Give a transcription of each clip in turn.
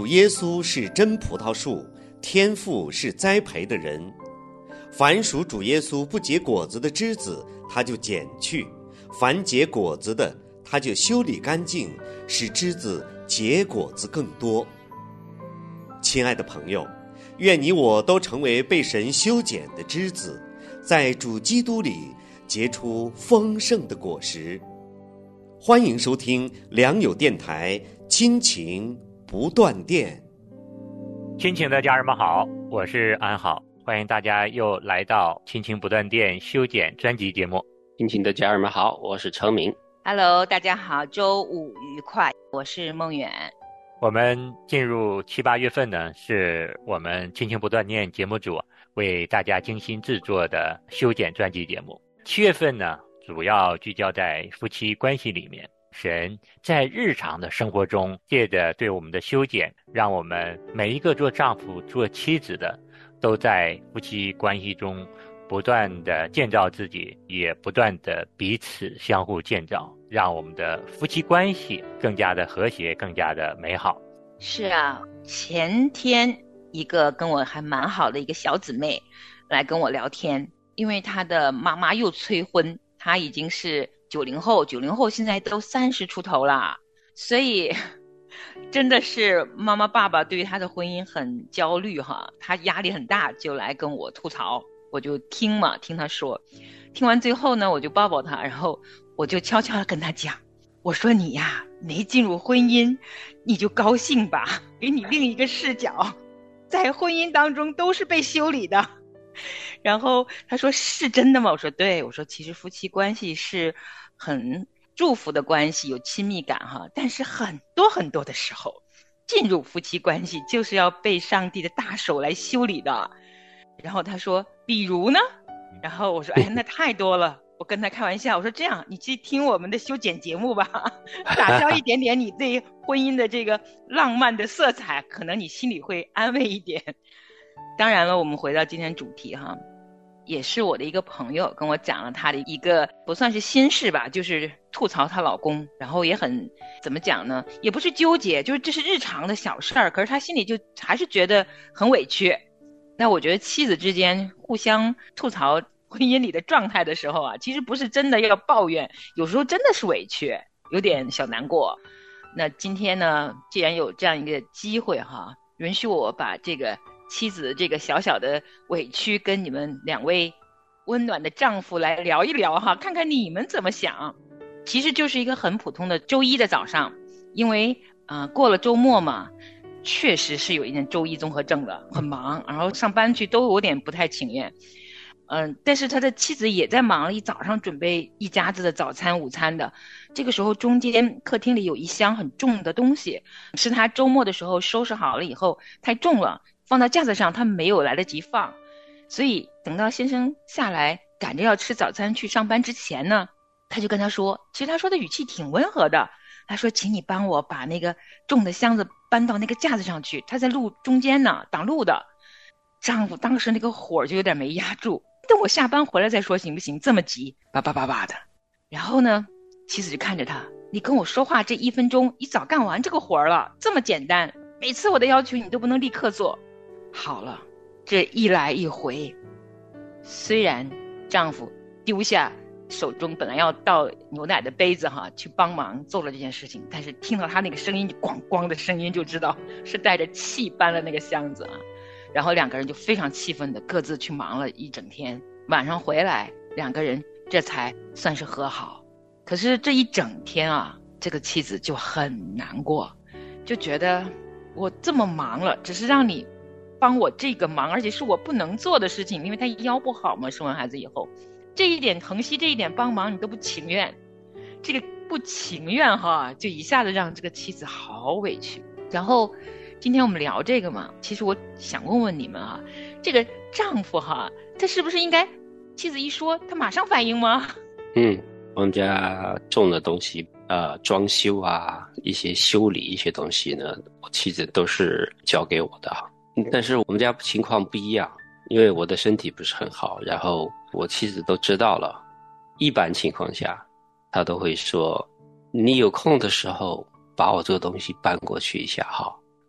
耶稣是真葡萄树，天父是栽培的人。凡属主耶稣不结果子的枝子，他就剪去；凡结果子的，他就修理干净，使枝子结果子更多。亲爱的朋友，愿你我都成为被神修剪的枝子，在主基督里结出丰盛的果实。欢迎收听良友电台亲情不断电。 亲情的家人们好，我是安好，欢迎大家又来到亲情不断电修剪专辑节目。 亲情的家人们好，我是程明。 Hello， 大家好，周五愉快，我是梦远。 我们进入7、8月份呢，是我们亲情不断电节目组为大家精心制作的修剪专辑节目。7月份呢，主要聚焦在夫妻关系里面。神在日常的生活中借着对我们的修剪，让我们每一个做丈夫做妻子的都在夫妻关系中不断的建造自己，也不断的彼此相互建造，让我们的夫妻关系更加的和谐，更加的美好。 是啊，前天一个跟我还蛮好的一个小姊妹来跟我聊天，因为她的妈妈又催婚，她已经是90后现在都30出头了，所以真的是妈妈爸爸对于她的婚姻很焦虑哈，她压力很大，就来跟我吐槽，我就听她说，听完最后呢，我就抱抱她，然后我就悄悄地跟她讲，我说你呀，没进入婚姻你就高兴吧，给你另一个视角，在婚姻当中都是被修理的。然后他说是真的吗？我说对，我说其实夫妻关系是很祝福的关系，有亲密感哈，但是很多的时候进入夫妻关系就是要被上帝的大手来修理的。然后他说比如呢？然后我说哎，那太多了。我跟他开玩笑，我说这样你去听我们的修剪节目吧，打消一点点你对婚姻的这个浪漫的色彩，可能你心里会安慰一点。当然了，我们回到今天主题哈，也是我的一个朋友跟我讲了他的一个不算是心事吧，就是吐槽她老公，然后也很怎么讲呢，也不是纠结，就是这是日常的小事儿，可是他心里就还是觉得很委屈。那我觉得妻子之间互相吐槽婚姻里的状态的时候啊，其实不是真的要抱怨，有时候真的是委屈，有点小难过。那今天呢，既然有这样一个机会哈，允许我把这个妻子这个小小的委屈跟你们2位温暖的丈夫来聊一聊哈，看看你们怎么想。其实就是一个很普通的周一的早上，因为过了周末嘛，确实是有一点周一综合症的，很忙，然后上班去都有点不太情愿。但是他的妻子也在忙了，一早上准备一家子的早餐午餐的。这个时候中间客厅里有一箱很重的东西，是他周末的时候收拾好了以后太重了，放到架子上他没有来得及放，所以等到先生下来赶着要吃早餐去上班之前呢，他就跟他说，其实他说的语气挺温和的，他说请你帮我把那个重的箱子搬到那个架子上去，他在路中间呢，挡路的。丈夫当时那个火就有点没压住，等我下班回来再说行不行，这么急叭叭叭叭的。然后呢，妻子就看着他，你跟我说话这1分钟你早干完这个活了，这么简单，每次我的要求你都不能立刻做。好了，这一来一回，虽然丈夫丢下手中本来要倒牛奶的杯子哈，去帮忙做了这件事情，但是听到他那个声音咣咣的声音就知道是带着气搬了那个箱子啊。然后2个人就非常气愤的各自去忙了一整天，晚上回来2个人这才算是和好。可是这一整天啊，这个妻子就很难过，就觉得我这么忙了，只是让你帮我这个忙，而且是我不能做的事情，因为她腰不好嘛，生完孩子以后，这一点疼惜，这一点帮忙你都不情愿，这个不情愿哈，就一下子让这个妻子好委屈。然后今天我们聊这个嘛，其实我想问问你们啊，这个丈夫哈，他是不是应该妻子一说他马上反应吗？ 我们家重的东西装修啊，一些修理一些东西呢，我妻子都是交给我的。但是我们家情况不一样，因为我的身体不是很好，然后我妻子都知道了，一般情况下她都会说，你有空的时候把我这个东西搬过去一下哈。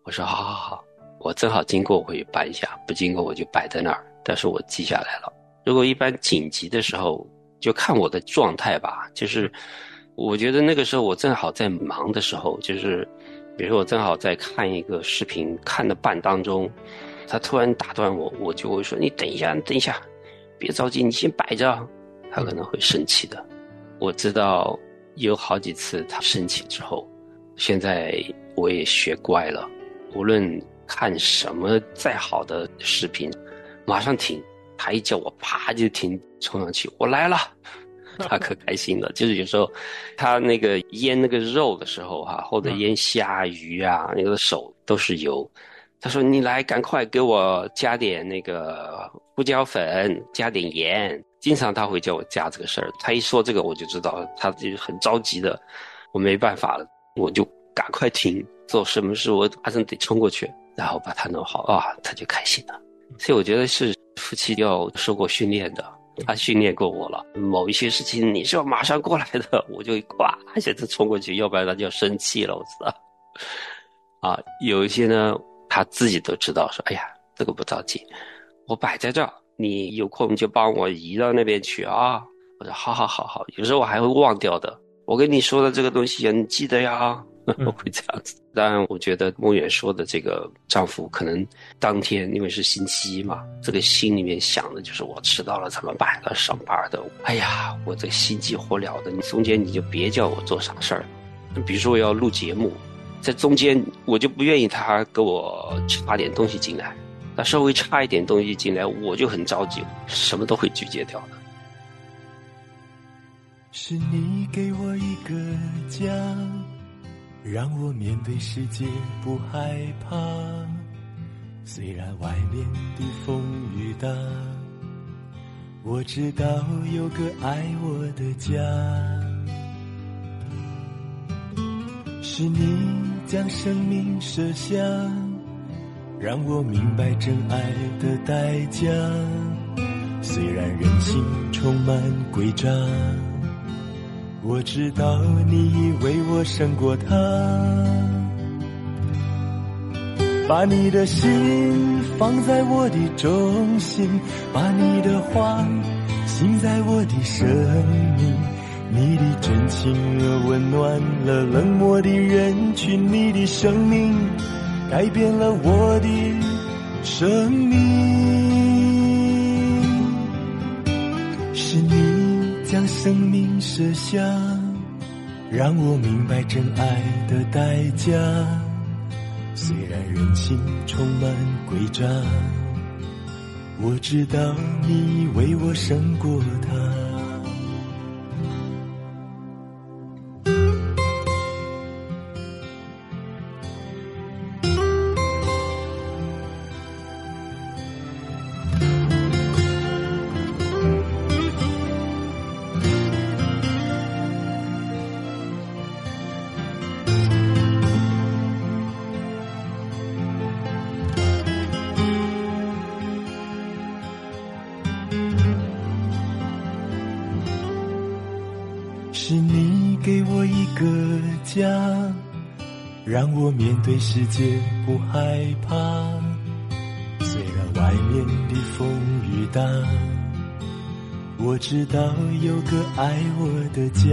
我说好好好，我正好经过我会搬一下，不经过我就摆在那儿，但是我记下来了。如果一般紧急的时候就看我的状态吧，就是我觉得那个时候我正好在忙的时候，就是比如说我正好在看一个视频，看的半当中，他突然打断我，我就会说你等一下，别着急，你先摆着。他可能会生气的。我知道有好几次他生气之后，现在我也学乖了，无论看什么再好的视频，马上停。他一叫我啪就停，冲上去，我来了。他可开心了。就是有时候他那个腌那个肉的时候或者腌虾鱼啊，那个手都是油。他说你来赶快给我加点那个胡椒粉，加点盐。经常他会叫我加这个事儿，他一说这个我就知道他就很着急的，我没办法了，我就赶快停，做什么事我马上得冲过去，然后把它弄好他就开心了。所以我觉得是夫妻要受过训练的，他训练过我了，某一些事情你是要马上过来的，我就现在冲过去，要不然他就要生气了，我知道。有一些呢他自己都知道说，哎呀这个不着急，我摆在这儿，你有空就帮我移到那边去啊。我说好，有时候我还会忘掉的，我跟你说的这个东西你记得呀。我会这样子。当然我觉得梦远说的这个丈夫可能当天因为是星期一嘛，这个心里面想的就是我迟到了怎么办，要上班的，哎呀我这个心急火燎的，你中间你就别叫我做啥事儿。比如说我要录节目，在中间我就不愿意他给我插点东西进来，他稍微插一点东西进来我就很着急，什么都会拒绝掉的。 是你给我一个家，让我面对世界不害怕，虽然外面的风雨大，我知道有个爱我的家。是你将生命舍下，让我明白真爱的代价，虽然人心充满诡诈，我知道你为我胜过他。把你的心放在我的中心，把你的话信在我的生命，你的真情温暖了冷漠的人群，你的生命改变了我的生命。是你将生命舍下，让我明白真爱的代价，虽然人心充满诡诈，我知道你为我胜过他。是你给我一个家，让我面对世界不害怕，虽然外面的风雨大，我知道有个爱我的家。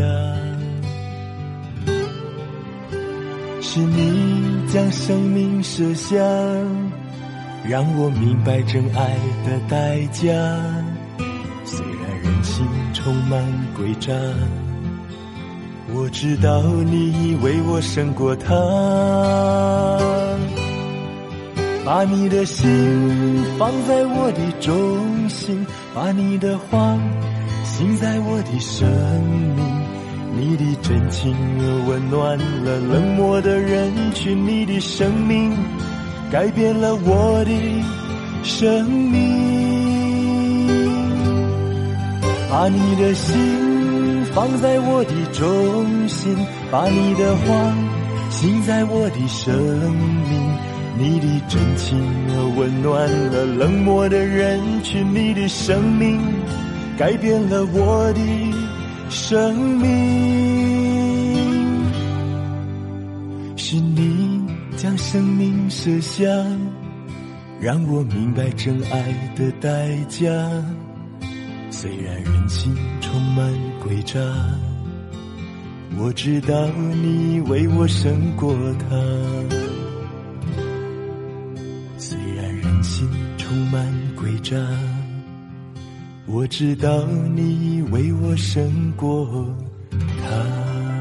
是你将生命舍下，让我明白真爱的代价，虽然人心充满诡诈，我知道你为我胜过他。把你的心放在我的中心，把你的话信在我的生命，你的真情温暖了冷漠的人群，你的生命改变了我的生命。把你的心放在我的中心，把你的话信在我的生命，你的真情温暖了冷漠的人群，你的生命改变了我的生命。是你将生命设想，让我明白真爱的代价。虽然人心充满诡诈，我知道你为我胜过他。虽然人心充满诡诈，我知道你为我胜过他。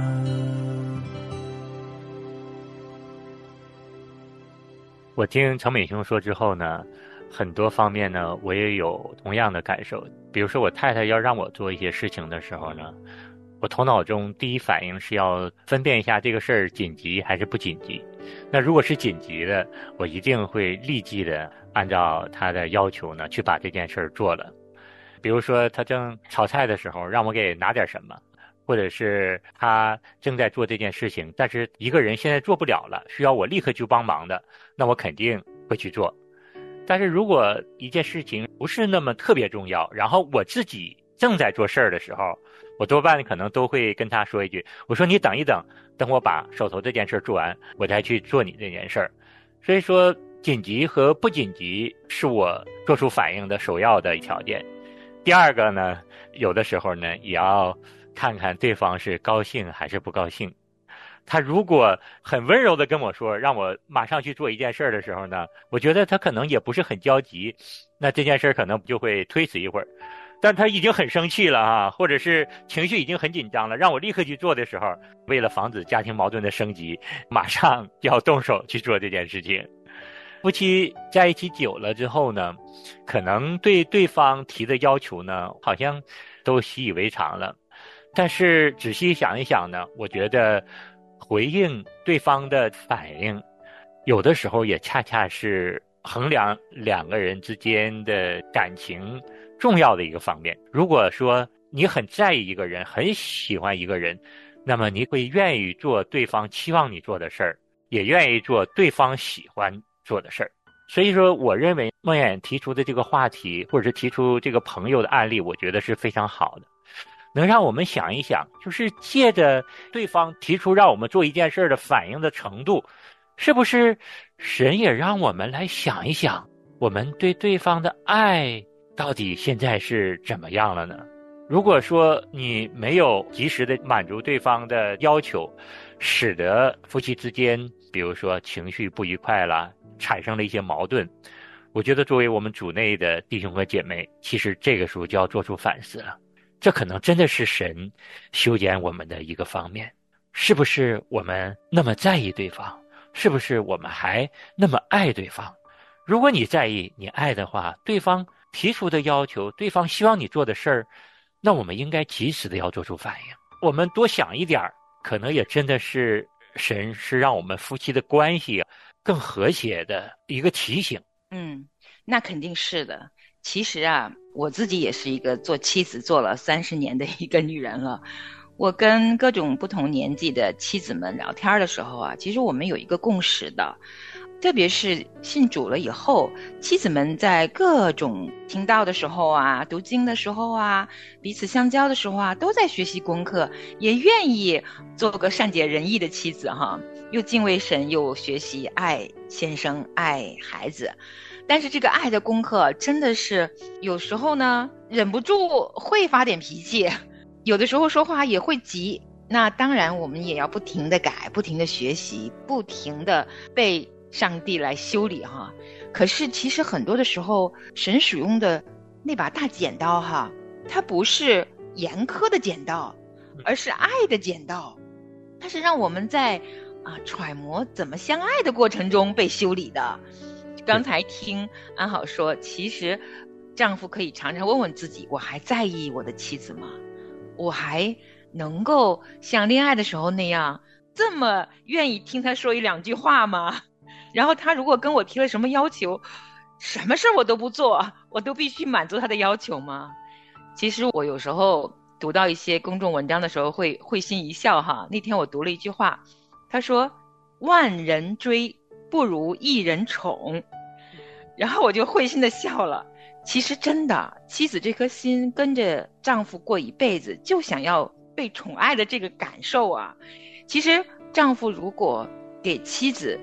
我听程美兄说之后呢，很多方面呢，我也有同样的感受。比如说我太太要让我做一些事情的时候呢，我头脑中第一反应是要分辨一下这个事儿紧急还是不紧急。那如果是紧急的，我一定会立即的按照她的要求呢去把这件事儿做了。比如说她正炒菜的时候让我给拿点什么，或者是她正在做这件事情，但是一个人现在做不了了，需要我立刻去帮忙的，那我肯定会去做。但是如果一件事情不是那么特别重要，然后我自己正在做事儿的时候，我多半可能都会跟他说一句，我说你等一等，等我把手头这件事做完，我再去做你这件事儿。所以说紧急和不紧急是我做出反应的首要的条件。第二个呢，有的时候呢也要看看对方是高兴还是不高兴。他如果很温柔的跟我说让我马上去做一件事的时候呢，我觉得他可能也不是很焦急，那这件事可能就会推迟一会儿。但他已经很生气了啊，或者是情绪已经很紧张了，让我立刻去做的时候，为了防止家庭矛盾的升级，马上就要动手去做这件事情。夫妻在一起久了之后呢，可能对对方提的要求呢，好像都习以为常了。但是仔细想一想呢，我觉得回应对方的反应，有的时候也恰恰是衡量两个人之间的感情重要的一个方面。如果说你很在意一个人，很喜欢一个人，那么你会愿意做对方期望你做的事儿，也愿意做对方喜欢做的事儿。所以说我认为孟远提出的这个话题，或者是提出这个朋友的案例，我觉得是非常好的，能让我们想一想，就是借着对方提出让我们做一件事的反应的程度，是不是神也让我们来想一想，我们对对方的爱到底现在是怎么样了呢？如果说你没有及时的满足对方的要求，使得夫妻之间比如说情绪不愉快啦，产生了一些矛盾，我觉得作为我们主内的弟兄和姐妹，其实这个时候就要做出反思了。这可能真的是神修剪我们的一个方面，是不是我们那么在意对方？是不是我们还那么爱对方？如果你在意你爱的话，对方提出的要求，对方希望你做的事儿，那我们应该及时的要做出反应。我们多想一点，可能也真的是神是让我们夫妻的关系更和谐的一个提醒。 那肯定是的。其实啊，我自己也是一个做妻子做了30年的一个女人了。我跟各种不同年纪的妻子们聊天的时候啊，其实我们有一个共识的，特别是信主了以后，妻子们在各种听道的时候啊，读经的时候啊，彼此相交的时候啊，都在学习功课，也愿意做个善解人意的妻子哈，又敬畏神，又学习爱先生，爱孩子。但是这个爱的功课真的是有时候呢，忍不住会发点脾气，有的时候说话也会急。那当然我们也要不停的改，不停的学习，不停的被上帝来修理哈。可是其实很多的时候，神使用的那把大剪刀哈，它不是严苛的剪刀，而是爱的剪刀，它是让我们在揣摩怎么相爱的过程中被修理的。刚才听安好说，其实丈夫可以常常问问自己，我还在意我的妻子吗？我还能够像恋爱的时候那样这么愿意听他说一两句话吗？然后他如果跟我提了什么要求，什么事我都不做，我都必须满足他的要求吗？其实我有时候读到一些公众文章的时候会心一笑哈。那天我读了一句话，他说万人追不如一人宠，然后我就会心的笑了。其实真的，妻子这颗心跟着丈夫过一辈子，就想要被宠爱的这个感受啊。其实丈夫如果给妻子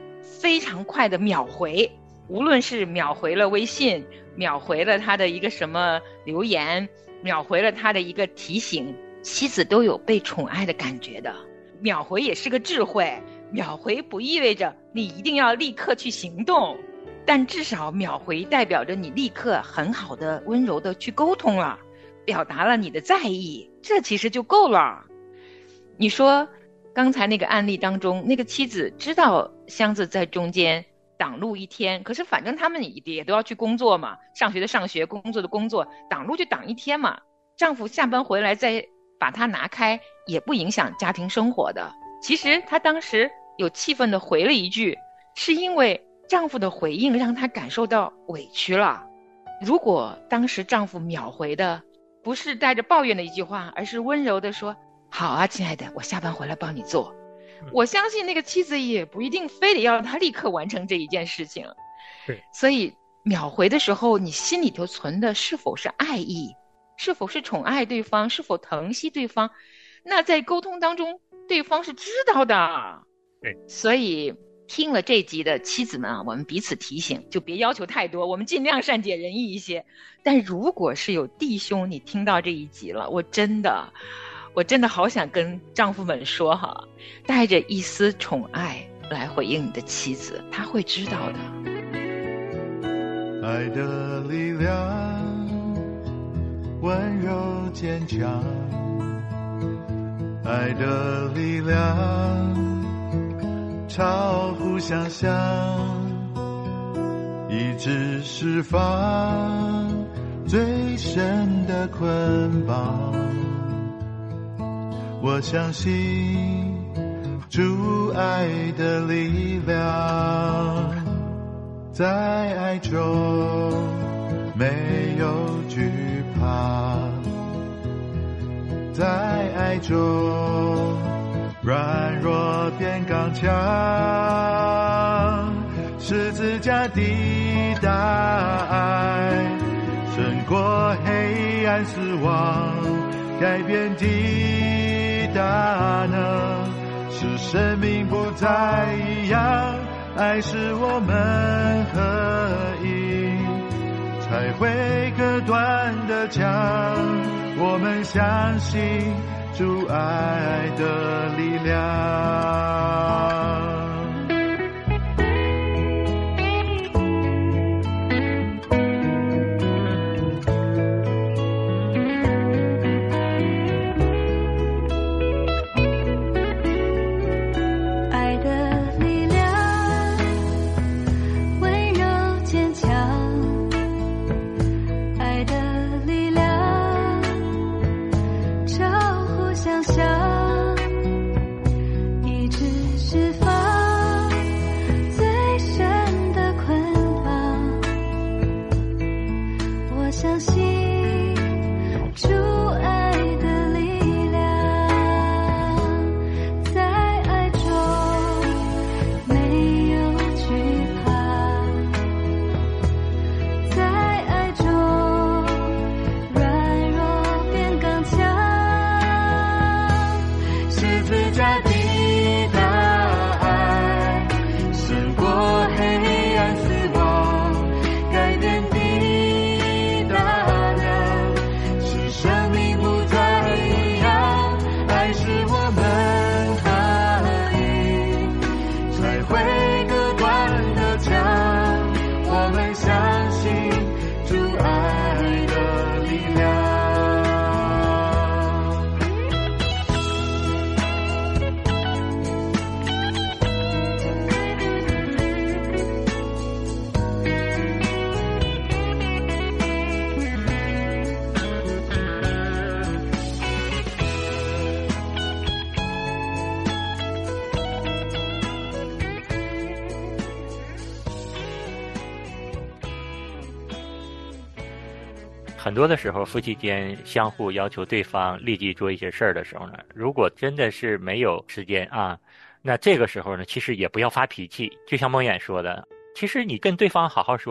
非常快的秒回，无论是秒回了微信，秒回了他的一个什么留言，秒回了他的一个提醒，妻子都有被宠爱的感觉的。秒回也是个智慧，秒回不意味着你一定要立刻去行动，但至少秒回代表着你立刻很好的温柔的去沟通了，表达了你的在意，这其实就够了。你说刚才那个案例当中，那个妻子知道箱子在中间挡路一天，可是反正他们也都要去工作嘛，上学的上学，工作的工作，挡路就挡一天嘛，丈夫下班回来再把它拿开也不影响家庭生活的。其实她当时有气愤地回了一句，是因为丈夫的回应让她感受到委屈了。如果当时丈夫秒回的不是带着抱怨的一句话，而是温柔地说，好啊亲爱的，我下班回来帮你做，我相信那个妻子也不一定非得要他立刻完成这一件事情。所以秒回的时候，你心里头存的是否是爱意，是否是宠爱对方，是否疼惜对方，那在沟通当中对方是知道的。所以听了这集的妻子们啊，我们彼此提醒，就别要求太多，我们尽量善解人意一些。但如果是有弟兄你听到这一集了，我真的好想跟丈夫们说哈，带着一丝宠爱来回应你的妻子，她会知道的。 爱的力量，温柔坚强，爱的力量超乎想象，一直释放最深的捆绑。我相信主爱的力量，在爱中没有惧怕，在爱中软弱变刚强，十字架的大爱胜过黑暗死亡，改变的大能使生命不再一样，爱使我们合一，才会割断的墙，我们相信主爱的力量。 很多的时候，夫妻间相互要求对方立即做一些事儿的时候呢，如果真的是没有时间啊，那这个时候呢，其实也不要发脾气。就像梦魇说的，其实你跟对方好好说，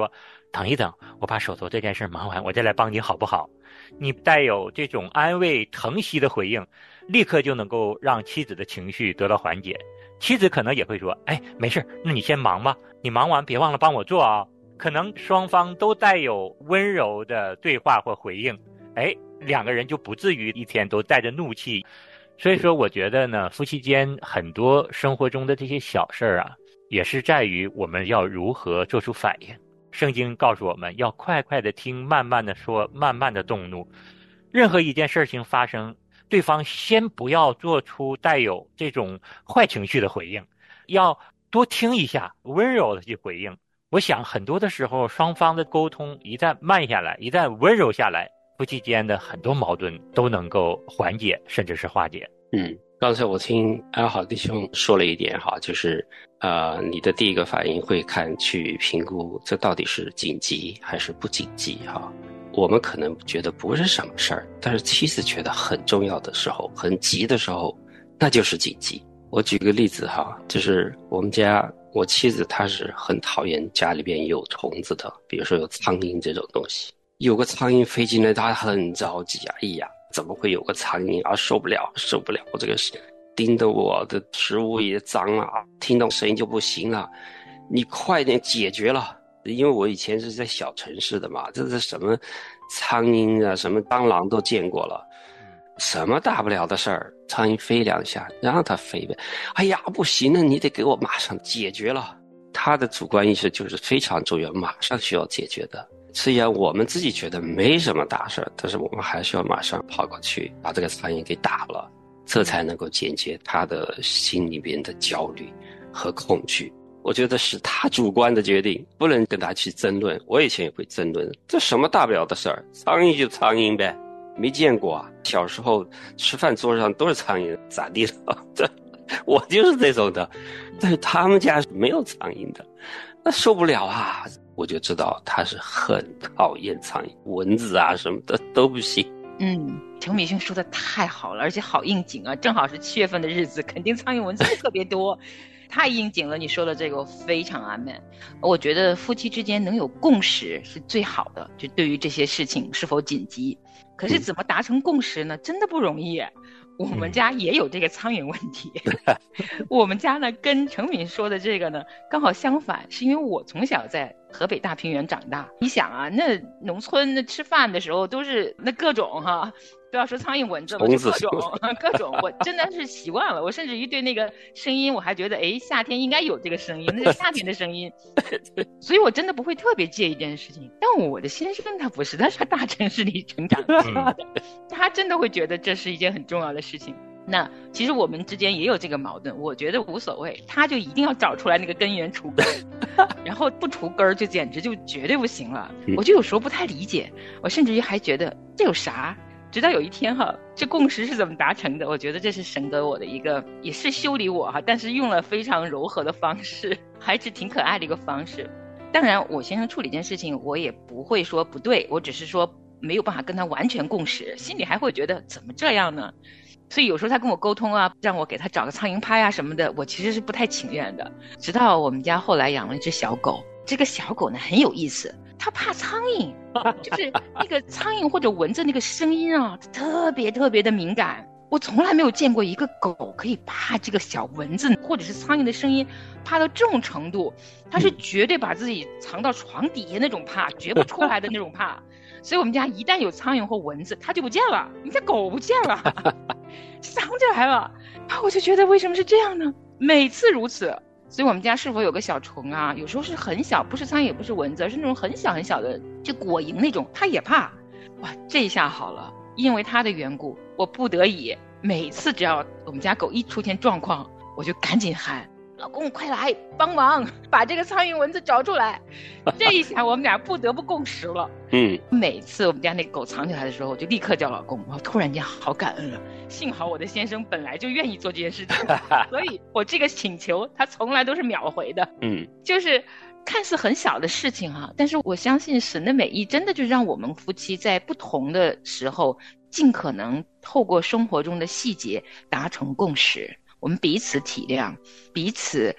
等一等，我把手头这件事忙完，我再来帮你好不好？你带有这种安慰疼惜的回应，立刻就能够让妻子的情绪得到缓解。妻子可能也会说，哎，没事，那你先忙吧，你忙完别忘了帮我做啊。可能双方都带有温柔的对话或回应，哎，两个人就不至于一天都带着怒气。所以说我觉得呢，夫妻间很多生活中的这些小事啊，也是在于我们要如何做出反应。圣经告诉我们要快快的听，慢慢的说，慢慢的动怒。任何一件事情发生，对方先不要做出带有这种坏情绪的回应，要多听一下，温柔的去回应。我想很多的时候，双方的沟通一旦慢下来，一旦温柔下来，夫妻间的很多矛盾都能够缓解，甚至是化解。 刚才我听安好弟兄说了一点哈，就是你的第一个反应会去评估这到底是紧急还是不紧急哈。我们可能觉得不是什么事儿，但是妻子觉得很重要的时候，很急的时候，那就是紧急。我举个例子哈，就是我妻子她是很讨厌家里边有虫子的，比如说有苍蝇这种东西，有个苍蝇飞进来她很着急啊，哎呀怎么会有个苍蝇啊，受不了，我这个叮得我的食物也脏了，听到声音就不行了，你快点解决了。因为我以前是在小城市的嘛，这是什么苍蝇啊，什么蟑螂都见过了，什么大不了的事儿，苍蝇飞两下让它飞呗，哎呀不行了，你得给我马上解决了。他的主观意识就是非常重要，马上需要解决的。虽然我们自己觉得没什么大事，但是我们还是要马上跑过去把这个苍蝇给打了，这才能够解决他的心里边的焦虑和恐惧。我觉得是他主观的决定，不能跟他去争论。我以前也会争论，这什么大不了的事儿，苍蝇就苍蝇呗，没见过啊。小时候吃饭桌上都是苍蝇，咋地了？我就是这种的，但是他们家是没有苍蝇的，那受不了啊！我就知道他是很讨厌苍蝇、蚊子啊什么的都不行。 程敏兄说的太好了，而且好应景啊！正好是7月份的日子，肯定苍蝇蚊子特别多。太应景了，你说的这个我非常阿们。我觉得夫妻之间能有共识是最好的，就对于这些事情是否紧急。可是怎么达成共识呢？真的不容易。我们家也有这个苍蝇问题。我们家呢跟程敏说的这个呢刚好相反，是因为我从小在河北大平原长大。你想啊，那农村那吃饭的时候都是那各种哈，不要说苍蝇蚊子了，各种，我真的是习惯了。我甚至于对那个声音，我还觉得，哎，夏天应该有这个声音，那是夏天的声音，所以我真的不会特别介意这件事情。但我的先生他不是，他是大城市里成长的，他真的会觉得这是一件很重要的事情。那其实我们之间也有这个矛盾，我觉得无所谓，他就一定要找出来那个根源除根，然后不除根就简直就绝对不行了。我就有时候不太理解，我甚至于还觉得这有啥。直到有一天哈，这共识是怎么达成的？我觉得这是神给我的一个，也是修理我哈，但是用了非常柔和的方式，还是挺可爱的一个方式。当然，我先生处理这件事情，我也不会说不对，我只是说没有办法跟他完全共识，心里还会觉得怎么这样呢？所以有时候他跟我沟通啊，让我给他找个苍蝇拍啊什么的，我其实是不太情愿的。直到我们家后来养了一只小狗，这个小狗呢很有意思，它怕苍蝇，就是那个苍蝇或者蚊子那个声音啊，特别特别的敏感。我从来没有见过一个狗可以怕这个小蚊子或者是苍蝇的声音，怕到这种程度，它是绝对把自己藏到床底下那种怕，绝不出来的那种怕。所以我们家一旦有苍蝇或蚊子，它就不见了，你家狗不见了，藏起来了。我就觉得为什么是这样呢？每次如此。所以我们家是否有个小虫啊，有时候是很小，不是苍蝇也不是蚊子，而是那种很小很小的，就果蝇那种，它也怕。哇，这下好了，因为它的缘故，我不得已每次只要我们家狗一出现状况，我就赶紧喊老公快来帮忙把这个苍蝇蚊子找出来。这一下我们俩不得不共识了。每次我们家那狗藏起来的时候，我就立刻叫老公，我突然间好感恩了，幸好我的先生本来就愿意做这件事情，所以我这个请求他从来都是秒回的。就是看似很小的事情啊，但是我相信神的美意真的就让我们夫妻在不同的时候尽可能透过生活中的细节达成共识，我们彼此体谅，彼此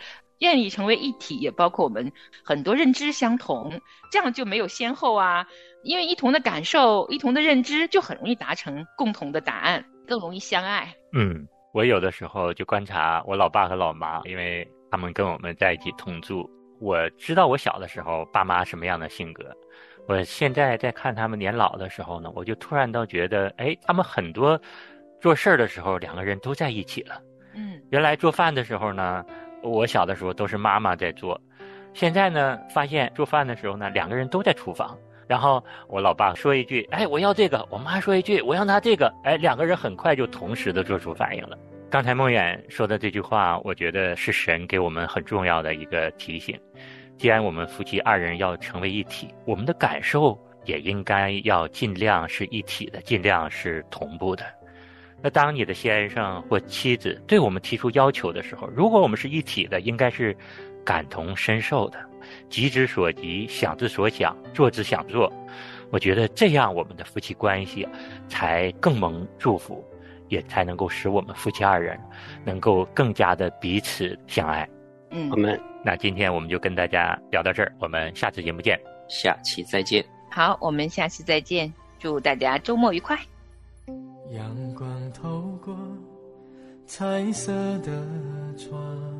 愿意成为一体，也包括我们很多认知相同，这样就没有先后啊。因为一同的感受，一同的认知，就很容易达成共同的答案，更容易相爱。 我有的时候就观察我老爸和老妈，因为他们跟我们在一起同住，我知道我小的时候爸妈什么样的性格。我现在在看他们年老的时候呢，我就突然都觉得，他们很多做事儿的时候两个人都在一起了。原来做饭的时候呢，我小的时候都是妈妈在做，现在呢发现做饭的时候呢，两个人都在厨房。然后我老爸说一句，我要这个，我妈说一句，我要拿这个，两个人很快就同时的做出反应了。刚才梦远说的这句话，我觉得是神给我们很重要的一个提醒。既然我们夫妻二人要成为一体，我们的感受也应该要尽量是一体的，尽量是同步的。那当你的先生或妻子对我们提出要求的时候，如果我们是一体的，应该是感同身受的，急之所急，想之所想，做之想做。我觉得这样我们的夫妻关系才更蒙祝福，也才能够使我们夫妻二人能够更加的彼此相爱。那今天我们就跟大家聊到这儿，我们下次节目见。 下期再见。 好，我们下次再见，祝大家周末愉快。 阳光透过彩色的窗，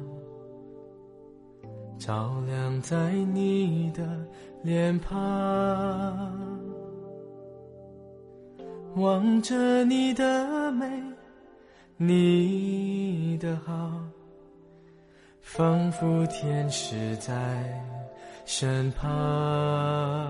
照亮在你的脸庞，望着你的美，你的好，仿佛天使在身旁。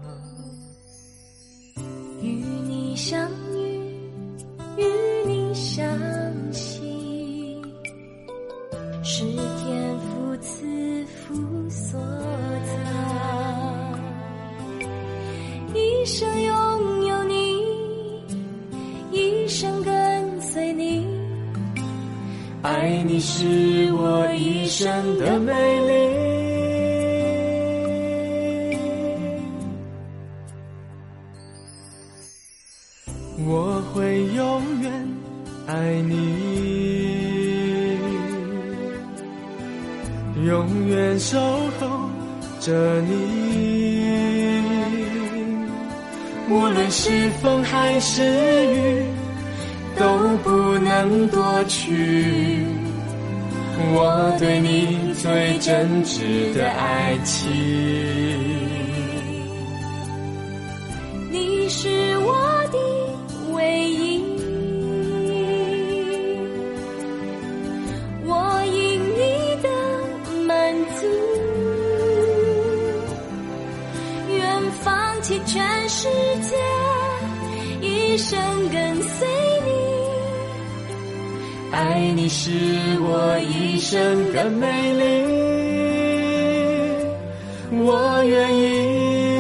与你相遇，与你相惜，是天父赐福所藏。一生拥有你，一生跟随你， 爱你是我一生的美丽。我会永远爱你，永远守候着你。无论是风还是雨，都不能夺去我对你最真挚的爱情。 你是我的唯一，我因你的满足，愿放弃全世界，一生跟随你。 爱你是我一生的美丽，我愿意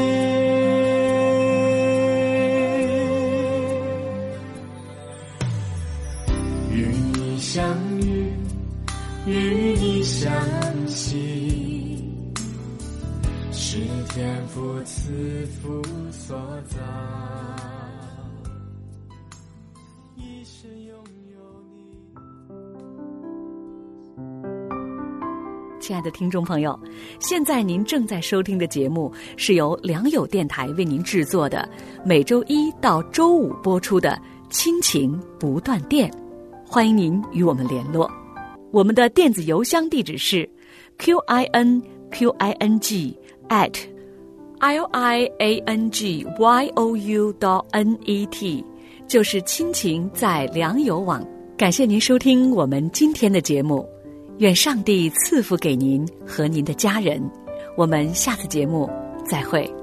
与你相遇，与你相惜，是天父赐福所造。一生拥有你。 亲爱的听众朋友，现在您正在收听的节目是由良友电台为您制作的，每周一到周五播出的亲情不断电。欢迎您与我们联络，我们的电子邮箱地址是 QINQING@liangyou.net， 就是亲情在良友网。感谢您收听我们今天的节目，愿上帝赐福给您和您的家人。我们下次节目再会。